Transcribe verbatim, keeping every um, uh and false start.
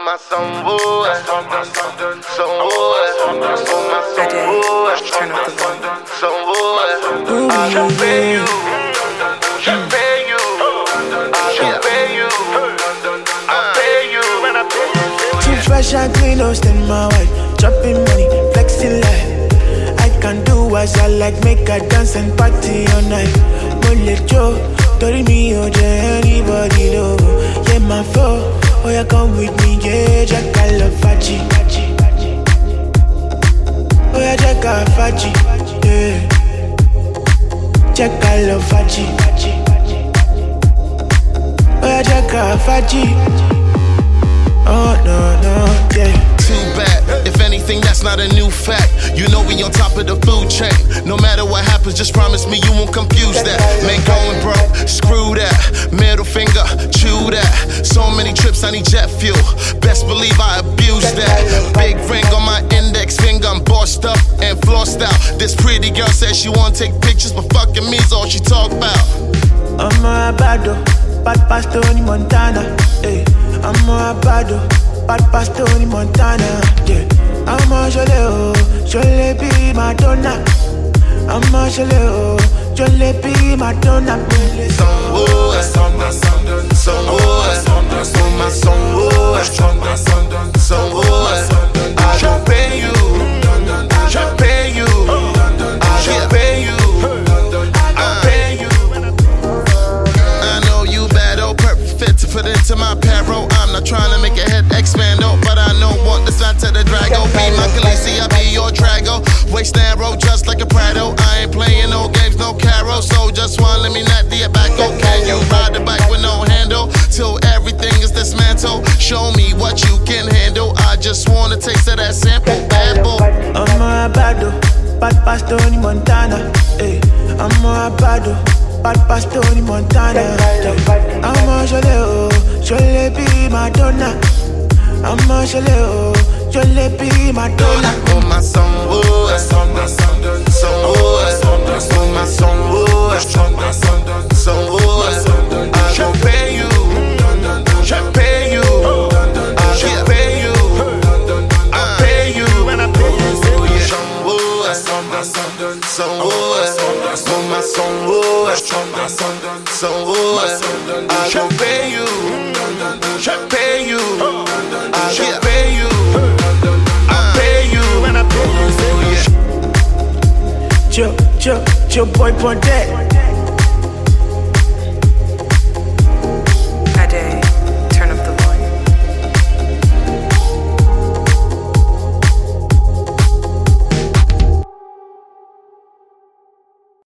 my son, boy. Son, boy. On my son, boy. Turn up the volume. Son, boy. I shall pay you. Shall pay you. I shall pay you. I pay you. Too fresh and clean, no stand my wife. Dropping money, flexing life. I can do as I like, make a dance and party all night. Mole Joe, tori me oh anybody know. Yeah, my flow, oh yeah, come with me, yeah, Jack I love Fachi. Oh yeah, Jack I Fachi, yeah. Jack I love Fachi. Oh yeah, Jack I Fachi. Oh no, no, yeah. Too bad, if anything that's not a new fact. You know we on top of the food chain. No matter what happens, just promise me you won't confuse that. Man going broke, screw that. Middle finger, chew that. So many trips, I need jet fuel. Best believe I abuse that. Big ring on my index finger, I'm bossed up and flossed out. This pretty girl says she wanna take pictures, but fucking me's all she talk about. I'm a bado, bad past Tony Montana, hey. I'm a bado, bad past Tony Montana, yeah. I'm a Joleo, Jole be Madonna. I'm a Joleo, Jole be Madonna. Son, boy. Son, boy. Son, my son, boy. Son, boy. I shall pay you. I shall pay you. I shall pay you. I pay you. I know you bad, oh, perfect fit to put into my payroll. I'm not trying to make your head expand, oh, but I know what the sign to the Drago. Be my Khaleesi, I be your Drago. Waist narrow, just like a Prado. I ain't playing no games, no caro. So just one, let me not the back. Can you ride the bike with no handle till everything is dismantled? Show me what you can handle. I just wanna taste of that sample, bad boy. I'm a bado, bad past Tony Montana, hey. I'm a bado, bad past Tony Montana, yeah. I'm a Joleo, Jole be Madonna. I'm a Joleo, Jole be Madonna. On my son, boy. Son, boy. On my son, boy. Son, boy. I shall pay you. Shall pay you. I shall pay you. I pay you. Son, boy. Son, boy. On my son, boy. Son, boy. I shall pay you. Shall pay you. I shall pay you. I pay you. Joe, Joe, Joe boy on deck.